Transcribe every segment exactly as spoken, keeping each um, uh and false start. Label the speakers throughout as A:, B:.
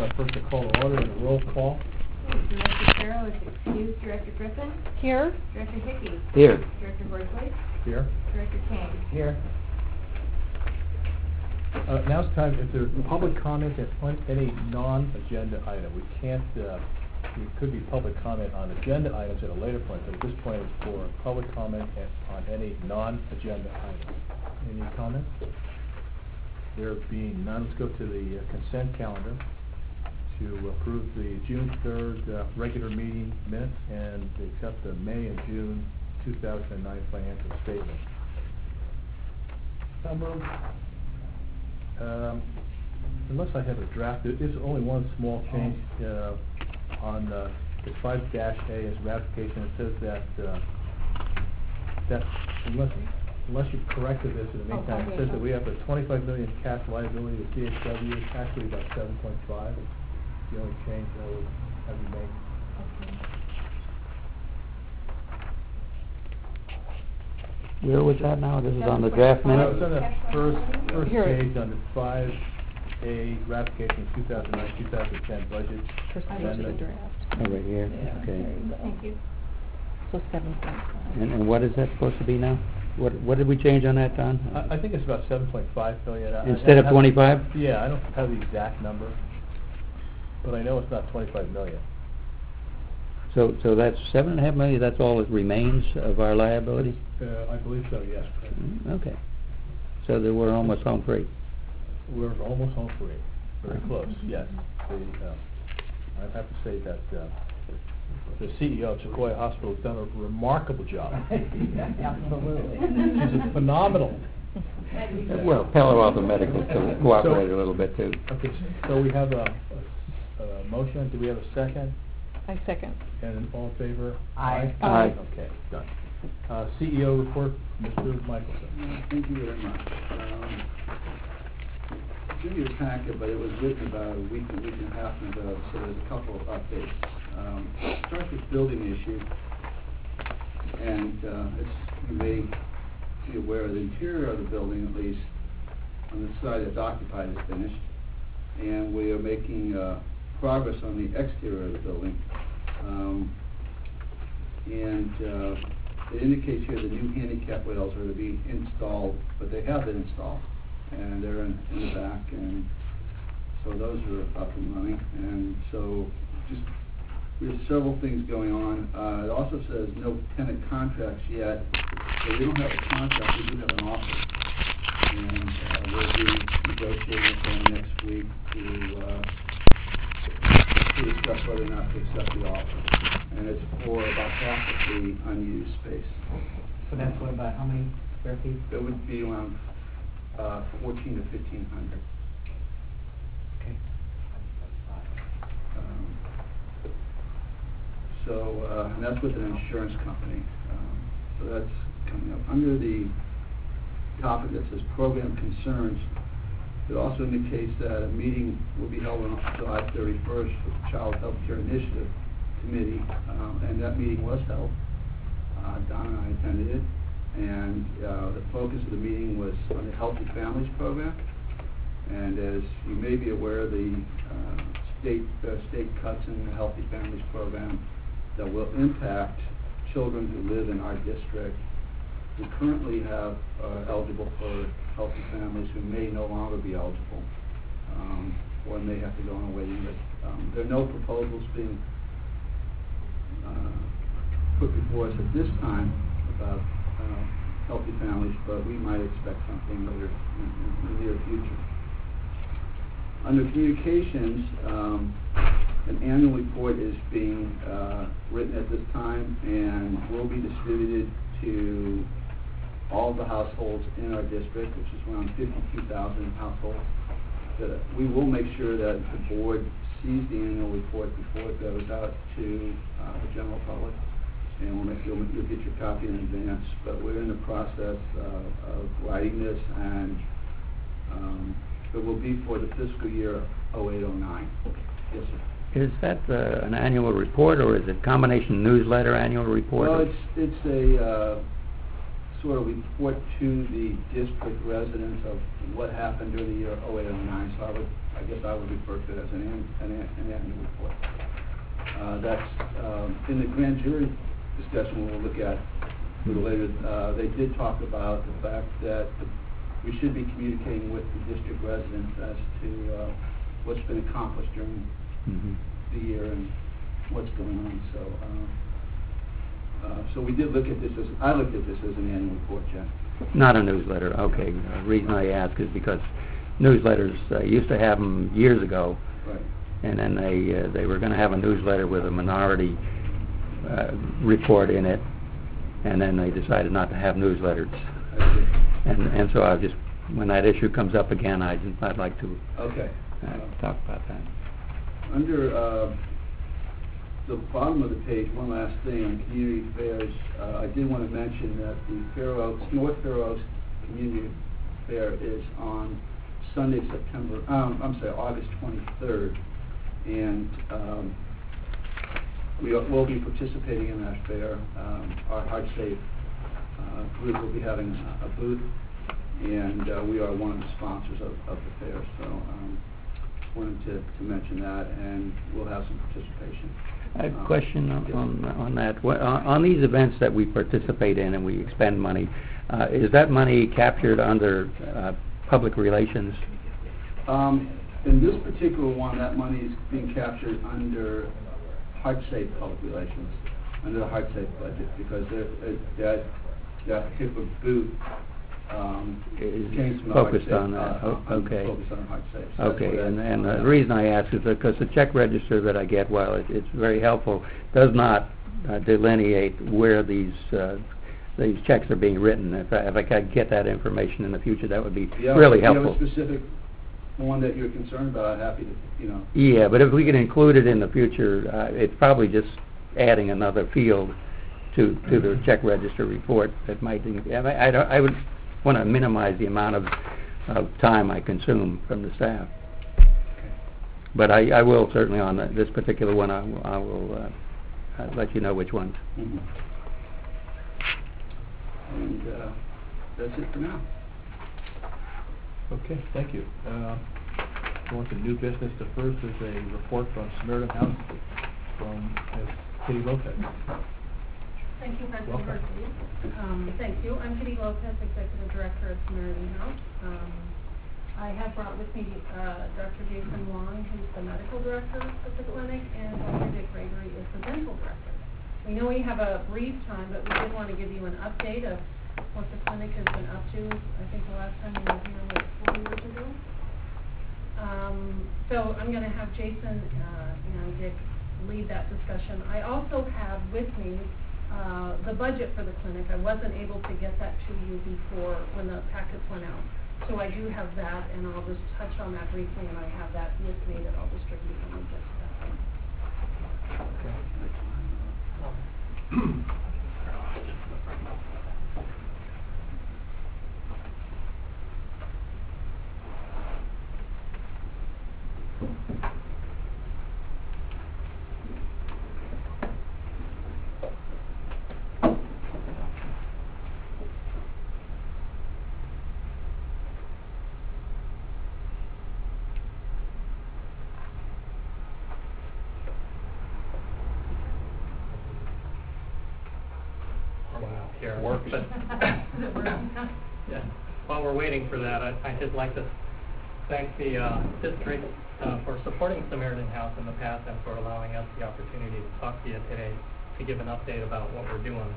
A: uh, first a call to order and a roll call.
B: Director Farrell is excused. Director Griffin?
C: Here.
B: Director Hickey?
D: Here.
B: Director Horsley?
A: Here.
B: Director King?
D: Here.
A: Uh, now it's time, if there's public comment on any non-agenda item, we can't, uh, it could be public comment on agenda items at a later point, but at this point it's for public comment at, on any non-agenda item. Any comments? There being none, let's go to the uh, consent calendar to approve the June third uh, regular meeting minutes and accept the May and June two thousand nine financial statement.
D: So moved.
A: Um, unless I have a draft, there is only one small change uh, on uh, the five dash A as ratification. It says that uh, that unless unless you've corrected this in the meantime,
B: Oh,
A: it says that we have a twenty-five million cash liability to C H W. It's actually about seven point five. The only change that would have you made.
D: Where was that now? This is on the draft
A: Uh,
D: minutes?
A: it's on the first first
C: Here.
A: page on the five A ratification two thousand nine two thousand ten budget.
C: First page of the
A: amendment.
C: draft.
D: Oh, right here,
C: Yeah,
D: okay.
C: there you go.
B: Thank you.
C: So seven point five.
D: And, and what is that supposed to be now? What, what did we change on that, Don?
A: I, I think it's about seven point five million. I- I
D: Instead of
A: have-
D: twenty-five?
A: Yeah, I don't have the exact number, but I know it's not twenty-five million.
D: So, so that's seven and a half million, that's all that remains of our liability?
A: Uh, I believe so, yes.
D: Mm, Okay. So that we're almost home free.
A: We're almost home free. Very close, yes. The, uh, I have to say that uh, the C E O of Sequoia Hospital has done a remarkable job.
D: Absolutely.
A: She's phenomenal.
D: Well, Palo Alto Medical co- cooperated a little bit too.
A: Okay, so we have a, a, a motion. Do we have a second?
C: I second.
A: And all in favor?
D: Aye.
A: Aye.
D: Aye.
A: Okay, done. Uh, C E O report, Mister Michelson.
E: Thank you very much. Um, It's in your packet, but it was written about a week, a week and a half ago, so there's a couple of updates. Um, Starts with building issue, and uh, it's, you may be aware the interior of the building, at least on the side that's occupied, is finished, and we are making uh, progress on the exterior of the building. Um, and uh, it indicates here the new handicap rails are to be installed, but they have been installed, and they're in, in the back, and so those are up and running. And so just there's several things going on. Uh, it also says no tenant contracts yet, so we don't have a contract, we do have an offer, and uh, we'll be negotiating with them next week to uh, to discuss whether or not to accept the offer. And it's for about half of the unused space.
F: So that's what, about how many square feet?
E: It would be around uh, fourteen to fifteen hundred.
F: Okay.
E: Um, so, uh, and that's with an insurance company. Um, so that's coming up. Under the topic that says program concerns, it also indicates that a meeting will be held on July thirty-first with the Child Health Care Initiative Committee, um, and that meeting was held. Uh, Don and I attended it, and uh, the focus of the meeting was on the Healthy Families Program. And as you may be aware, the uh, state uh, state cuts in the Healthy Families Program that will impact children who live in our district who currently have uh, eligible for Healthy Families who may no longer be eligible, um, or may have to go on a waiting list. Um, there are no proposals being uh, put before us at this time about uh, Healthy Families, but we might expect something later in, in the near future. Under communications, um, an annual report is being uh, written at this time and will be distributed to all the households in our district, which is around fifty-two thousand households. That we will make sure that the board sees the annual report before it goes out to uh, the general public, and we'll make, you'll, you'll get your copy in advance. But we're in the process uh, of writing this, and um, it will be for the fiscal year oh eight oh nine. Yes, sir.
D: Is that uh, an annual report, or is it combination newsletter, annual report?
E: Well, it's, it's a uh, sort of report to the district residents of what happened during the year oh eight oh nine. So I would I guess I would refer to it as an, an, an, an annual report. Uh, that's, um, in the grand jury discussion we'll look at a little later, uh, they did talk about the fact that the, we should be communicating with the district residents as to uh, what's been accomplished during
D: Mhm.
E: the year and what's going on. So, um, uh, so we did look at this as, I looked at this as an annual report, Jeff.
D: Not a newsletter, okay. The reason I ask is because newsletters, uh, used to have them years ago,
E: Right.
D: and then they, uh, they were gonna have a newsletter with a minority, uh, report in it, and then they decided not to have newsletters. And, and so I just, when that issue comes up again, I just, I'd like to,
E: Okay.
D: uh, talk about that.
E: Under uh, the bottom of the page, one last thing on community fairs, uh, I did want to mention that the Fair Oaks, North Fair Oaks Community Fair is on Sunday, September, um, I'm sorry, August twenty-third, and um, we are, will be participating in that fair. Um, our Heart Safe uh, group will be having a, a booth, and uh, we are one of the sponsors of, of the fair. So. Um, wanted to, to mention that, and we'll have some participation.
D: I have a
E: Um,
D: question on,
E: yes.
D: on, on that. What, on, on these events that we participate in and we expend money, uh, is that money captured under uh, public relations?
E: Um, in this particular one, that money is being captured under HeartSafe Public Relations, under the HeartSafe budget, because there, uh, that, that particular booth um,
D: Is
E: came from the
D: focused
E: HeartSafe,
D: on that.
E: uh,
D: O- okay.
E: Focused on HeartSafe. So that's
D: Okay,
E: where
D: and,
E: that-
D: and
E: uh,
D: the reason I ask is because the check register that I get, while it, it's very helpful, does not uh, delineate where these uh, these checks are being written. If I, if I could get that information in the future, that would be
E: Yeah,
D: really
E: if you
D: helpful.
E: have a specific one that you're concerned about, I'm happy to, you know.
D: Yeah, but if we could include it in the future, uh, it's probably just adding another field to to the check register report that might. I, I, don't, I would want to minimize the amount of, of time I consume from the staff. But I, I will certainly on the, this particular one. I will, I will uh, uh, let you know which ones.
E: Mhm. And uh, that's it for now.
A: Okay, thank you. Uh, Going to new business, the first is a report from Samaritan House from Miz Kitty Lopez.
G: Thank you, President
A: Welcome.
G: Hershey. Um, thank you. I'm Kitty Lopez, Executive Director at Samaritan House. Um, I have brought with me uh, Doctor Jason Wong, who's the Medical Director of the clinic, and Doctor Dick Gregory is the Dental Director. We know we have a brief time, but we did want to give you an update of what the clinic has been up to. I think the last time we were here was four years ago. Um, so I'm going to have Jason uh, and Dick lead that discussion. I also have with me uh, the budget for the clinic. I wasn't able to get that to you before when the packets went out. So I do have that, and I'll just touch on that briefly, and I have that with me that I'll distribute when we get to that point.
H: Here work, but yeah. While we're waiting for that, I, I'd just like to thank the uh, district uh, for supporting Samaritan House in the past and for allowing us the opportunity to talk to you today to give an update about what we're doing.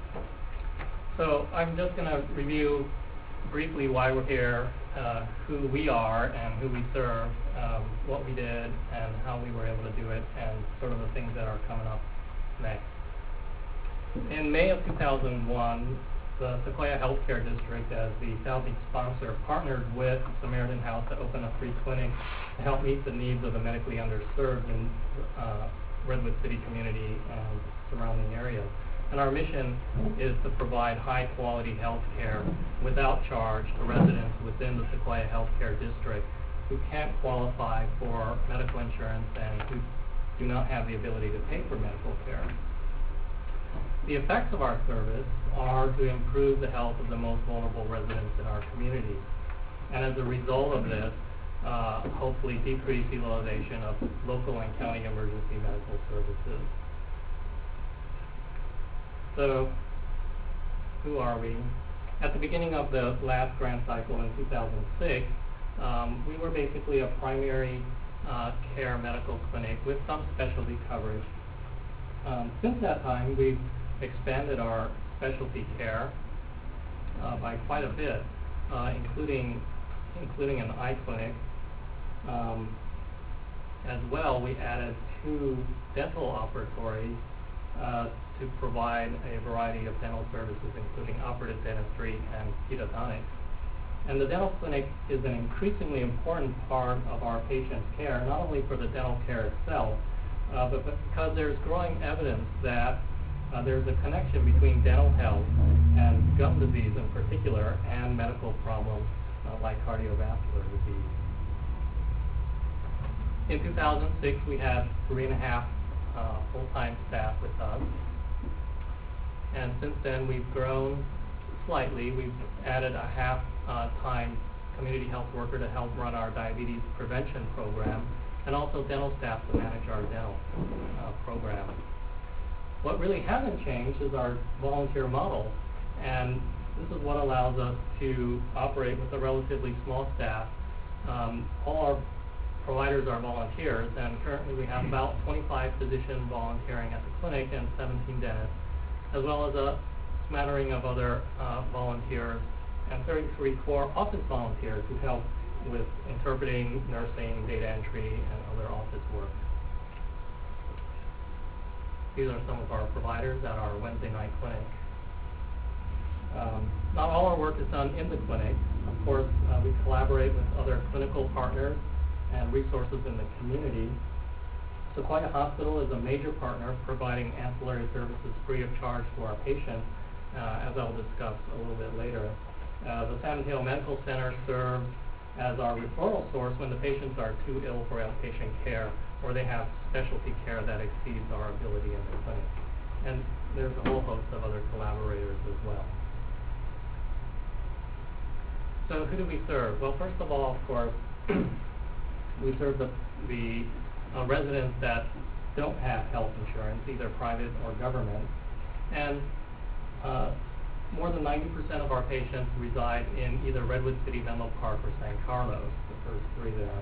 H: So I'm just going to review briefly why we're here, uh, who we are and who we serve, um, what we did and how we were able to do it, and sort of the things that are coming up next. In May of two thousand one, the Sequoia Healthcare District, as the Southeast sponsor, partnered with Samaritan House to open a free clinic to help meet the needs of the medically underserved in uh, Redwood City community and surrounding areas. And our mission is to provide high-quality health care without charge to residents within the Sequoia Healthcare District who can't qualify for medical insurance and who do not have the ability to pay for medical care. The effects of our service are to improve the health of the most vulnerable residents in our community. And as a result of this, uh, hopefully decrease utilization of local and county emergency medical services. So, who are we? At the beginning of the last grant cycle in two thousand six, um, we were basically a primary uh, care medical clinic with some specialty coverage. Um, since that time, we've expanded our specialty care uh, by quite a bit, uh, including including an eye clinic. Um, as well, we added two dental operatories uh, to provide a variety of dental services, including operative dentistry and pedodontics. And the dental clinic is an increasingly important part of our patients' care, not only for the dental care itself, uh, but, but because there's growing evidence that uh, there's a connection between dental health and gum disease in particular and medical problems uh, like cardiovascular disease. In two thousand six, we had three and a half uh, full-time staff with us. And since then, we've grown slightly. We've added a half-time uh, community health worker to help run our diabetes prevention program, and also dental staff to manage our dental uh, program. What really hasn't changed is our volunteer model, and this is what allows us to operate with a relatively small staff. Um, all our providers are volunteers, and currently we have about twenty-five physicians volunteering at the clinic and seventeen dentists, as well as a smattering of other uh, volunteers and thirty-three core office volunteers who help with interpreting, nursing, data entry, and other office work. These are some of our providers at our Wednesday night clinic. Um, not all our work is done in the clinic. Of course, uh, we collaborate with other clinical partners and resources in the community. Sequoia Hospital is a major partner providing ancillary services free of charge to our patients, uh, as I'll discuss a little bit later. Uh, the San Mateo Medical Center serves as our referral source when the patients are too ill for outpatient care or they have specialty care that exceeds our ability in the clinic. And there's a whole host of other collaborators as well. So who do we serve? Well, first of all, of course, we serve the, the uh, residents that don't have health insurance, either private or government. And uh, more than ninety percent of our patients reside in either Redwood City, Menlo Park, or San Carlos, the first three there.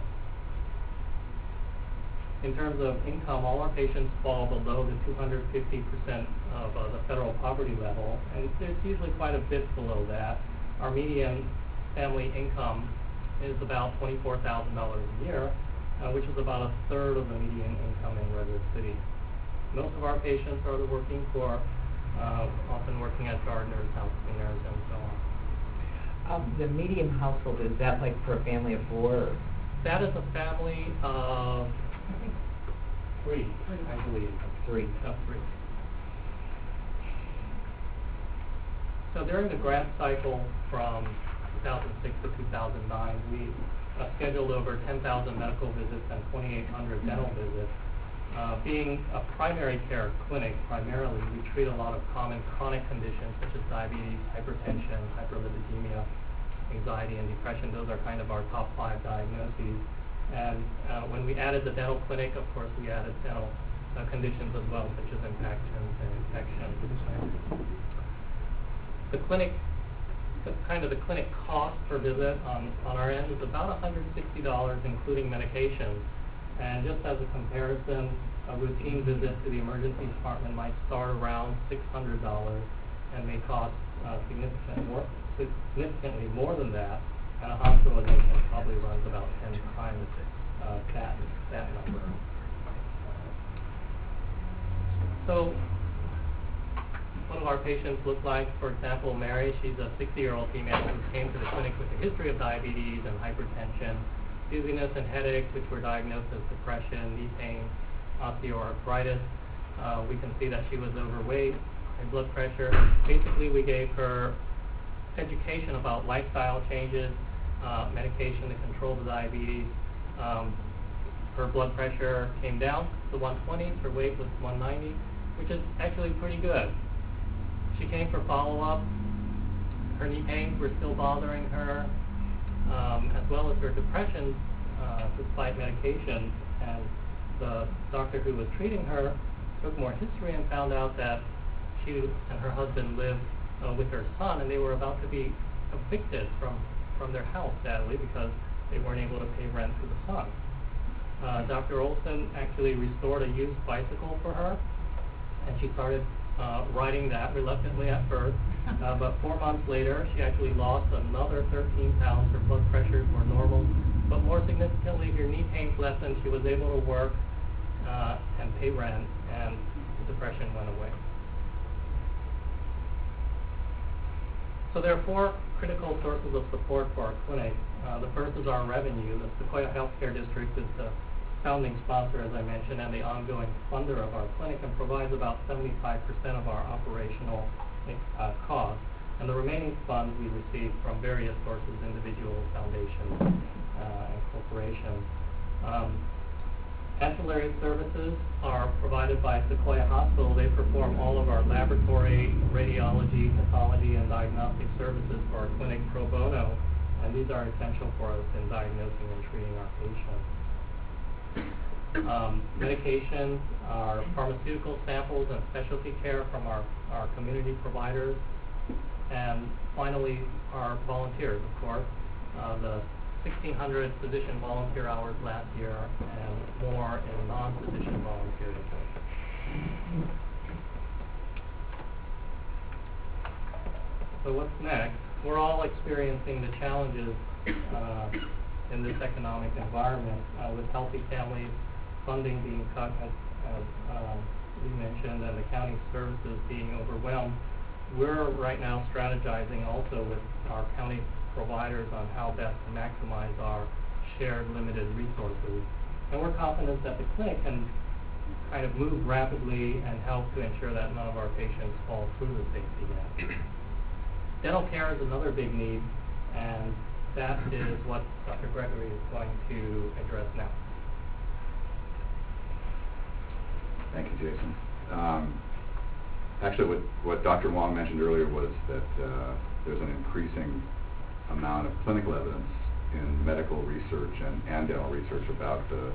H: In terms of income, all our patients fall below the two hundred fifty percent of uh, the federal poverty level, and it's usually quite a bit below that. Our median family income is about twenty-four thousand dollars a year, uh, which is about a third of the median income in Redwood City. Most of our patients are the working poor, uh, often working as gardeners, house cleaners, and so on.
F: Um, the median household, is that like for a family of four? Or?
H: That is a family of, I think, three, I believe.
F: Three.
H: Of three. So during the grant cycle from two thousand six to two thousand nine, we uh, scheduled over ten thousand medical visits and twenty-eight hundred dental visits. Uh, being a primary care clinic, primarily, we treat a lot of common chronic conditions such as diabetes, hypertension, hyperlipidemia, anxiety, and depression. Those are kind of our top five diagnoses. And uh, when we added the dental clinic, of course, we added dental uh, conditions as well, such as infections and infections. The clinic, the kind of the clinic cost per visit on, on our end is about one hundred sixty dollars, including medications. And just as a comparison, a routine visit to the emergency department might start around six hundred dollars and may cost uh, significant more, significantly more than that, and a hospitalization probably runs about ten times uh, that, that number. So, what do our patients look like? For example, Mary, she's a sixty-year-old female who came to the clinic with a history of diabetes and hypertension, dizziness and headaches, which were diagnosed as depression, knee pain, osteoarthritis. Uh, we can see that she was overweight, high blood pressure. Basically, we gave her education about lifestyle changes, uh, medication to control the diabetes. Um, her blood pressure came down to one twenty, her weight was one ninety, which is actually pretty good. She came for follow-up. Her knee pains were still bothering her, um, as well as her depression uh, despite medication. And the doctor who was treating her took more history and found out that she and her husband lived uh, with her son, and they were about to be evicted from, from their house, sadly, because they weren't able to pay rent to the son. Uh, Doctor Olson actually restored a used bicycle for her, and she started uh, riding that reluctantly at first. Uh, but four months later, she actually lost another thirteen pounds. Her blood pressures were normal. But more significantly, her knee pains lessened. She was able to work uh, and pay rent, and the depression went away. So there are four critical sources of support for our clinic. Uh, the first is our revenue. The Sequoia Healthcare District is the founding sponsor, as I mentioned, and the ongoing funder of our clinic, and provides about seventy-five percent of our operational uh, costs. And the remaining funds we receive from various sources, individuals, foundations, uh, and corporations. Um, Ancillary services are provided by Sequoia Hospital. They perform all of our laboratory, radiology, pathology, and diagnostic services for our clinic pro bono, and these are essential for us in diagnosing and treating our patients. Um, medications, our pharmaceutical samples, and specialty care from our, our community providers. And finally, our volunteers, of course. Uh, the sixteen hundred physician volunteer hours last year, and more in non-physician volunteers. So what's next? We're all experiencing the challenges uh, in this economic environment uh, with healthy families, funding being cut, as, as uh, we mentioned, and the county services being overwhelmed. We're right now strategizing also with our county providers on how best to maximize our shared limited resources. And we're confident that the clinic can kind of move rapidly and help to ensure that none of our patients fall through the safety net. Dental care is another big need, and that is what Doctor Gregory is going to address now.
I: Thank you, Jason. Um, actually, what, what Doctor Wong mentioned earlier was that uh, there's an increasing amount of clinical evidence in medical research and, and dental research about the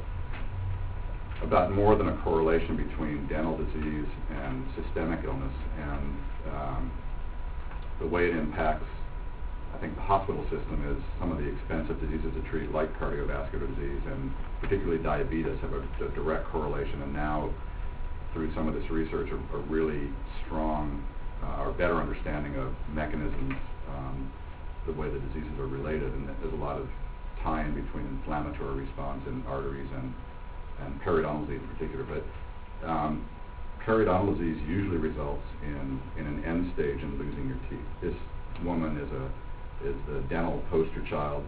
I: about more than a correlation between dental disease and systemic illness, and um, the way it impacts, I think, the hospital system is some of the expensive diseases to treat, like cardiovascular disease and particularly diabetes, have a, a direct correlation, and now through some of this research a, a really strong uh, or better understanding of mechanisms, um, the way the diseases are related, and there's a lot of tie-in between inflammatory response in arteries and, and periodontal disease in particular. But um, periodontal disease usually results in, in an end stage in losing your teeth. This woman is a is the dental poster child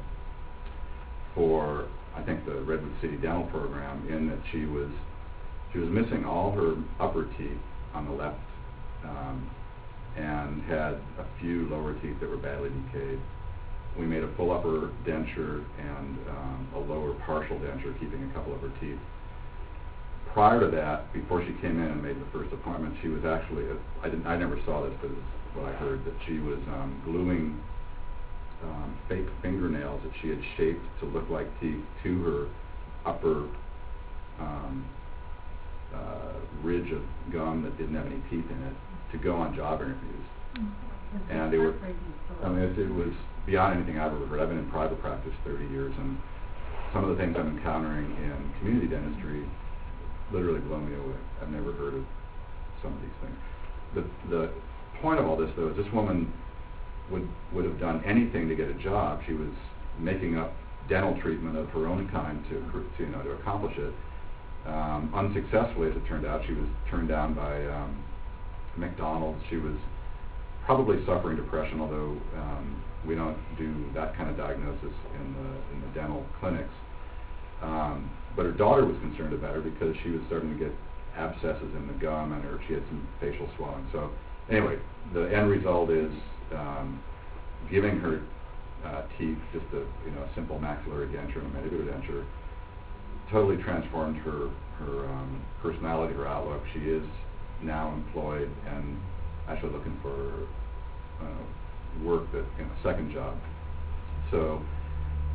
I: for, I think, the Redwood City Dental Program, in that she was she was missing all her upper teeth on the left, um, and had a few lower teeth that were badly decayed. We made a full upper denture and um, a lower partial denture, keeping a couple of her teeth. Prior to that, before she came in and made the first appointment, she was actually, a, I, didn't, I never saw this, but it's what I heard, that she was um, gluing um, fake fingernails that she had shaped to look like teeth to her upper um, uh, ridge of gum that didn't have any teeth in it, to go on job interviews. Mm-hmm. And they were, I mean, it, it was beyond anything I've ever heard. I've been in private practice thirty years, and some of the things I'm encountering in community dentistry literally blow me away. I've never heard of some of these things. The, the point of all this, though, is this woman would, would have done anything to get a job. She was making up dental treatment of her own kind to, to you know, to accomplish it. Um, unsuccessfully, as it turned out. She was turned down by um, McDonald's. She was probably suffering depression, although um, we don't do that kind of diagnosis in the in the dental clinics. Um, but her daughter was concerned about her because she was starting to get abscesses in the gum, and her she had some facial swelling. So anyway, the end result is um, giving her uh, teeth just a you know a simple maxillary denture and a mandibular denture totally transformed her her um, personality, her outlook. She is now employed and actually looking for uh, work, that you know, second job. So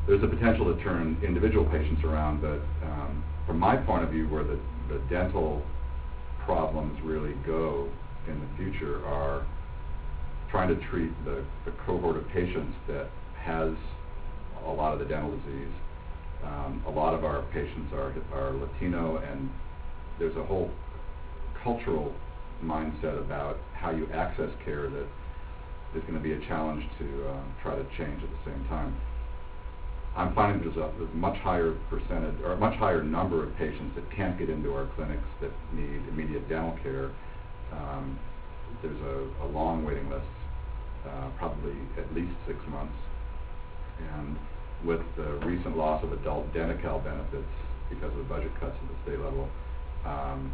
I: there's a potential to turn individual patients around, but um, from my point of view, where the, the dental problems really go in the future are trying to treat the, the cohort of patients that has a lot of the dental disease. Um, a lot of our patients are, are Latino, and there's a whole cultural mindset about how you access care that is going to be a challenge to uh, try to change at the same time. I'm finding there's a, there's a much higher percentage, or a much higher number of patients that can't get into our clinics that need immediate dental care. Um, there's a, a long waiting list, uh, probably at least six months. And with the recent loss of adult Denti-Cal benefits because of the budget cuts at the state level, um,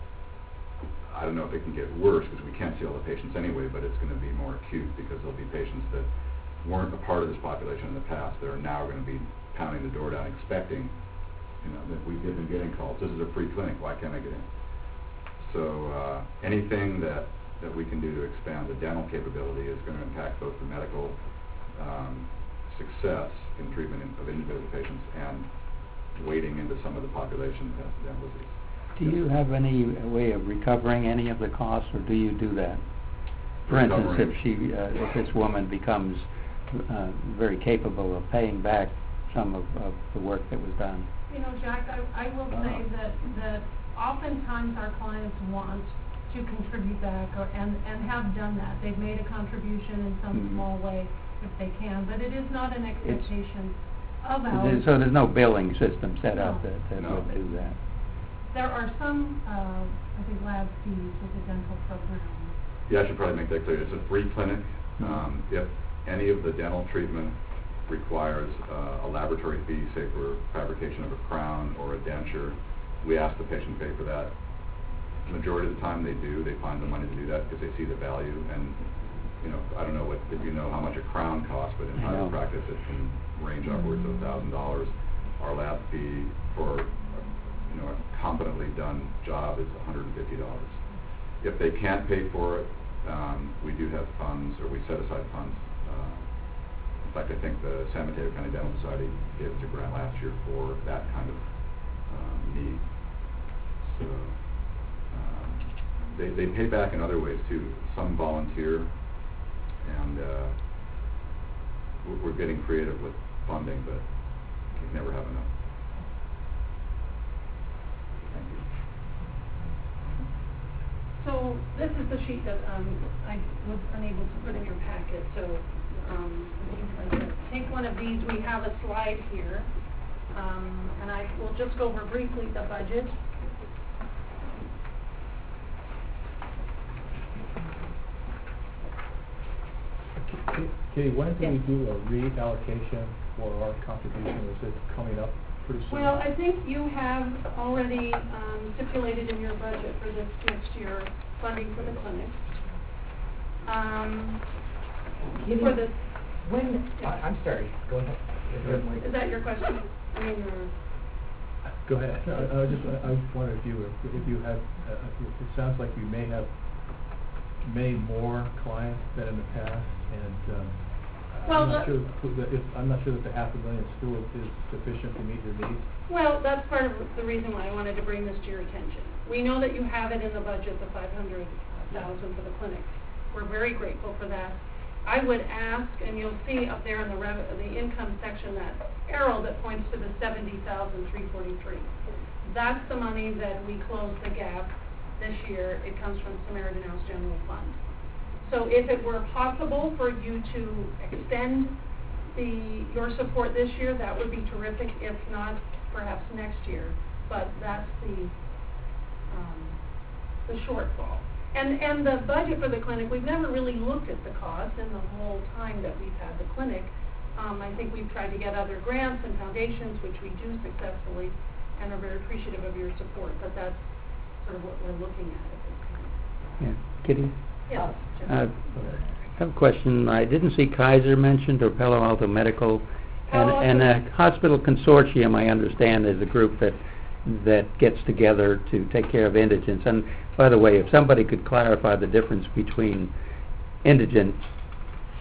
I: I don't know if it can get worse because we can't see all the patients anyway, but it's going to be more acute because there'll be patients that weren't a part of this population in the past that are now going to be pounding the door down expecting, you know, that we've been getting calls. This is a free clinic. Why can't I get in? So uh, anything that, that we can do to expand the dental capability is going to impact both the medical um, success in treatment of individual patients and wading into some of the population that has dental disease.
D: Do you have any way of recovering any of the costs, or do you do that? For instance, if she, uh, if this woman becomes uh, very capable of paying back some of, of the work that was done.
G: You know, Jack, I, I will say that, that oftentimes our clients want to contribute back or, and, and have done that. They've made a contribution in some
D: Mm-hmm.
G: small way if they can, but it is not an expectation of
D: So
G: ours.
D: there's, so there's no billing system set up
G: No.
D: that, that
I: No.
D: would do that.
G: There are some, uh, I think, lab fees with the dental program.
I: Yeah, I should probably make that clear. It's a free clinic.
D: Mm-hmm.
I: Um, if any of the dental treatment requires uh, a laboratory fee, say for fabrication of a crown or a denture, we ask the patient to pay for that. The majority of the time they do. They find the money to do that because they see the value. And, you know, I don't know what, if you know how much a crown costs, but in
D: I know.
I: private practice it can range upwards of one thousand dollars. Our lab fee for, you know, a competently done job is one hundred fifty dollars. If they can't pay for it, um, we do have funds, or we set aside funds. Uh, in fact, I think the San Mateo County Dental Society gave us a grant last year for that kind of um, need. So um, they, they pay back in other ways too. Some volunteer, and uh, we're, we're getting creative with funding, but we never have enough. Thank you.
G: So this is the sheet that um, I was unable to put in your packet. So um, if you take one of these, we have a slide here, um, and I will just go over briefly the budget.
A: Katie, when do we
G: Yes.
A: do a reallocation for our contribution? Is it coming up pretty soon?
G: Well, I think you have already um, stipulated in your budget for this next year funding for the clinic. Um, for the,
F: When, I- I'm sorry, go ahead.
G: is that your question? I mean, your,
A: Go ahead. I, I just, I wondered if you, were- if you have, uh, it sounds like you may have many more clients than in the past, and um,
G: Well,
A: I'm not
G: the-
A: sure, who the- if, I'm not sure that the half a million still is sufficient to meet your needs.
G: well, that's part of the reason why I wanted to bring this to your attention. We know that you have it in the budget, the five hundred thousand for the clinic. We're very grateful for that. I would ask, and you'll see up there in the rev- the income section, that arrow that points to the seventy thousand three forty-three. That's the money that we closed the gap this year. It comes from Samaritan House General Fund. So if it were possible for you to extend the your support this year, that would be terrific. If not, perhaps next year. But that's the um, the shortfall. And and the budget for the clinic, we've never really looked at the cost in the whole time that we've had the clinic. Um, I think we've tried to get other grants and foundations, which we do successfully, and are very appreciative of your support. But that's sort of what we're looking at at this time.
D: Yeah. Kitty?
G: Yes, Jim.
D: Uh, I have a question. I didn't see Kaiser mentioned or Palo Alto Medical. And,
G: Palo
D: and
G: Alto-
D: a hospital consortium, I understand, is a group that that gets together to take care of indigents. And by the way, if somebody could clarify the difference between indigent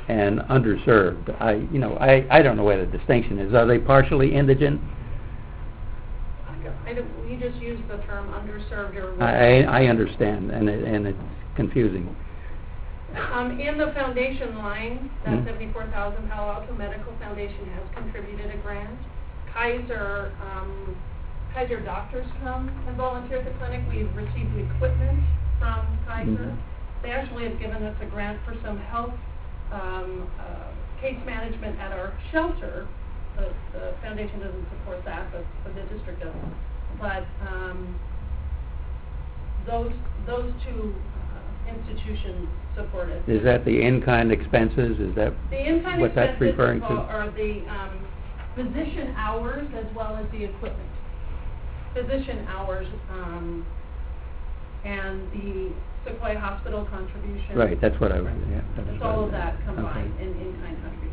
D: and underserved. I, you know, I, I don't know where the distinction is. Are they partially indigent?
G: I don't, we just use the term underserved or.
D: I, I understand, and it, and it's confusing.
G: Um, in the foundation line, that
D: Hmm.
G: seventy-four thousand Palo Alto Medical Foundation has contributed a grant. Kaiser, um, Kaiser doctors come and volunteer at the clinic. We've received equipment from Kaiser.
D: Mhm.
G: They actually have given us a grant for some health, um, uh, case management at our shelter. The, the foundation doesn't support that, but, but the district does. But, um, those, those two uh, institutions support it.
D: Is that the in-kind expenses? Is that
G: The in-kind
D: what that's
G: expenses
D: referring to?
G: are the um, physician hours as well as the equipment. Physician hours um, and the Sequoia Hospital contribution.
D: Right, that's what I was, yeah. that's
G: It's
D: what I
G: all
D: was-
G: of that combined
D: okay.
G: in in-kind contribution.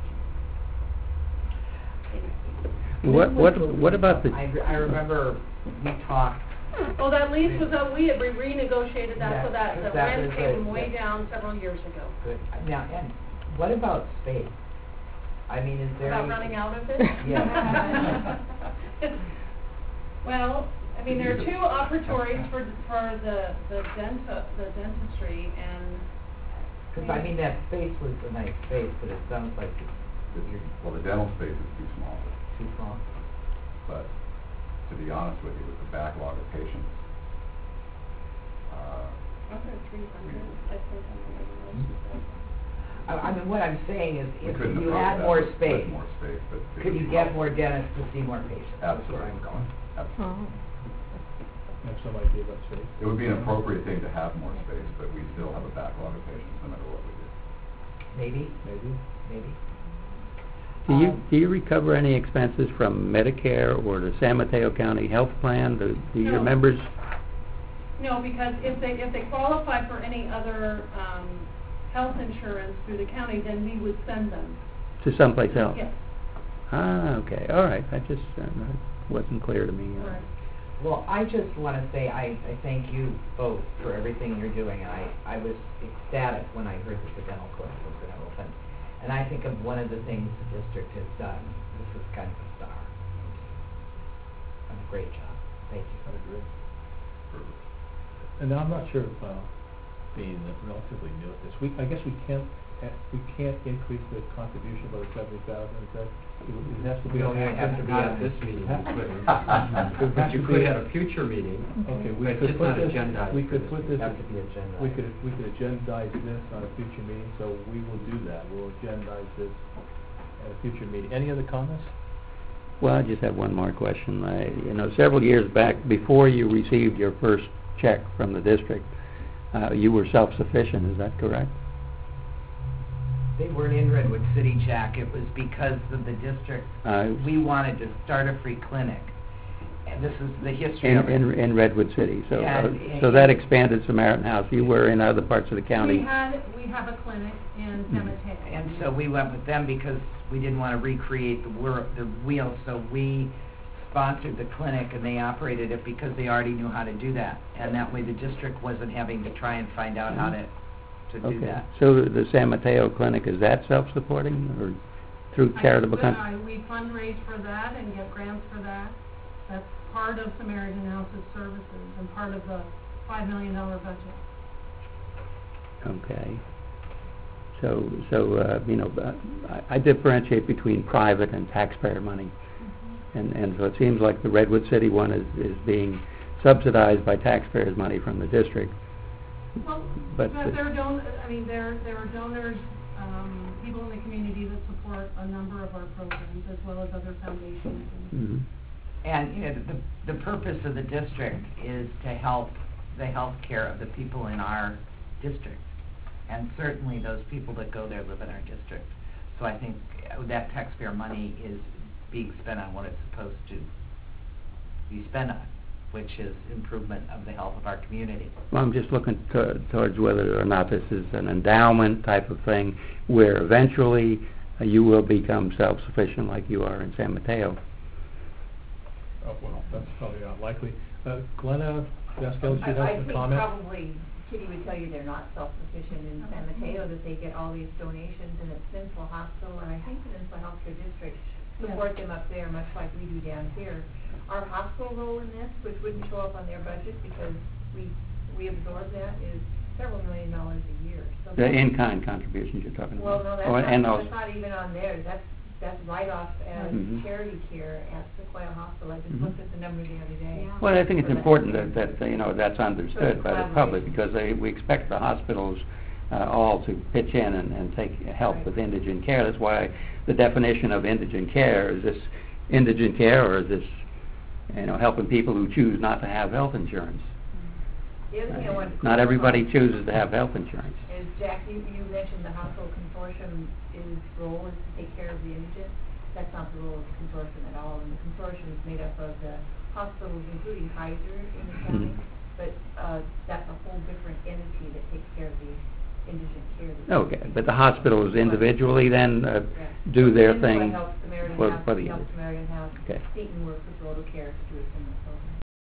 D: What, what, what about the,
F: I, re- I remember we talked,
G: Well, that lease was, uh, we had re- renegotiated that so that the
F: That
G: rent
F: was
G: came
F: a-
G: way down several years ago.
F: good, now, and what about space? I mean, is there?
G: About
F: any-
G: running out of it?
F: Yeah.
G: Well, I mean, there are two operatories for, for the, the denta, the dentistry, and.
F: Because I mean, that space was a nice space, but it sounds like it's, you're
I: Well, the dental space is too small,
F: too small.
I: but to be honest with you, with the backlog of patients, uh,
G: Under three hundred, I think, on the regular basis.
F: I, I mean, what I'm saying is,
I: we
F: if
I: couldn't
F: you
I: afford
F: had
I: that
F: more
I: with-
F: space,
I: with more space, but. it
F: could
I: would
F: you
I: be
F: get
I: helpful.
F: more dentists to see more patients? That's where
I: Absolutely.
F: I'm going.
I: Absolutely.
C: Oh.
A: Have some idea about space?
I: It would be an appropriate thing to have more space, but we still have a backlog of patients no matter what we do.
F: Maybe,
A: Maybe?
F: maybe.
D: do you,
F: Um,
D: do you recover any expenses from Medicare or the San Mateo County Health Plan? Do, do your
G: No.
D: members,
G: No, because if they, if they qualify for any other, um, health insurance through the county, then we would send them.
D: to someplace else?
G: Yes,
D: Ah, okay, all right, that just, uh, that wasn't clear to me. uh.
G: right.
F: Well, I just want to say I, I thank you both for everything you're doing, and I, I was ecstatic when I heard that the dental clinic was going to open. And I think of one of the things the district has done, this is kind of a star. And a great job. Thank you.
A: I agree. And I'm not sure, uh, being relatively new at this, we, I guess we can't, uh, we can't increase the contribution by the seventy thousand, is that, it it has to be.
J: No, it has to be at this meeting, but, but you could at a future meeting.
A: Okay, we
J: But
A: could
J: just
A: put
J: not
A: this,
J: agendized
A: we
J: for
A: could
J: this
A: put
J: meeting.
A: this,
J: Have to be agendized.
A: we could, we could agendize this on a future meeting, so we will do that, we'll agendize this at a future meeting. Any other comments?
D: Well, I just have one more question. I, you know, several years back, before you received your first check from the district, uh, you were self-sufficient, is that correct?
F: They weren't in Redwood City, Jack. It was because of the district.
D: Uh,
F: We wanted to start a free clinic. And this is the history
D: In,
F: of it.
D: in, in Redwood City, so,
F: Yeah,
D: uh,
F: and-
D: so that expanded Samaritan House. You were in other parts of the
G: We
D: county.
G: had, we have a clinic in San Mateo.
F: And so we went with them because we didn't want to recreate the wor- the wheel, so we sponsored the clinic and they operated it because they already knew how to do that. And that way the district wasn't having to try and find out how to, to do
D: Okay,
F: that.
D: so the the San Mateo Clinic, is that self-supporting, or through
G: I-
D: charitable
G: but
D: con-
G: I- We fundraise for that and get grants for that. That's part of Samaritan House's services and part of the five million dollar budget.
D: Okay. So, so, uh, you know, uh, I I differentiate between private and taxpayer money. And, and so it seems like the Redwood City one is, is being subsidized by taxpayers' money from the district.
G: Well,
D: But
G: but
D: the-
G: there are don, I mean, there, there are donors, um, people in the community that support a number of our programs, as well as other foundations. and-
D: Mhm.
F: And, you know, the, the purpose of the district is to help the health care of the people in our district. And certainly those people that go there live in our district. So I think uh, that taxpayer money is being spent on what it's supposed to be spent on, which is improvement of the health of our community.
D: Well, I'm just looking to, towards whether or not this is an endowment type of thing, where eventually uh, you will become self-sufficient like you are in San Mateo.
A: Oh, well, that's probably not likely. Uh, Glenna Gaskell,
B: I
A: she
B: I
A: has a
B: think
A: comment?
B: probably Kitty would tell you they're not self-sufficient in San Mateo, that they get all these donations, and it's Peninsula Hospital, and I think Peninsula Healthcare District support them up there, much like we do down here. Our hospital role in this, which wouldn't show up on their budget because we, we absorb that, is several million dollars a year. So
D: The
B: that's-
D: in-kind contributions you're talking
B: Well,
D: about?
B: no, that's
D: Oh,
B: not,
D: and
B: that's
D: those-
B: not even on theirs, that's, that's write-off as
D: Mhm.
B: charity care at Sequoia Hospital. I just
D: Mhm.
B: looked at the number the other day.
G: Yeah.
D: Well, I think it's
B: For that.
D: important that, that, you know, that's understood by the public,
B: collaboration.
D: because they, we expect the hospitals uh, all to pitch in and, and take help
B: Right.
D: with indigent care. That's why the definition of indigent care, is this indigent care, or is this, you know, helping people who choose not to have health insurance?
B: The other thing I wanted to
D: Not everybody
B: clarify
D: chooses to have health insurance.
B: is, Jack, you, you mentioned the hospital consortium is role is to take care of the indigent. That's not the role of the consortium at all, and the consortium is made up of the hospitals, including Kaiser in the county,
D: Mhm.
B: but, uh, that's a whole different entity that takes care of the indigent care. that-
D: Okay, but the hospitals individually then uh,
B: Yeah.
D: do their
B: Peninsula
D: thing
B: helps Samaritan
D: for,
B: House,
D: for the
B: helps
D: indigent?
B: Samaritan House.
D: Okay.
B: Seton works with Roto Care to do a similar program.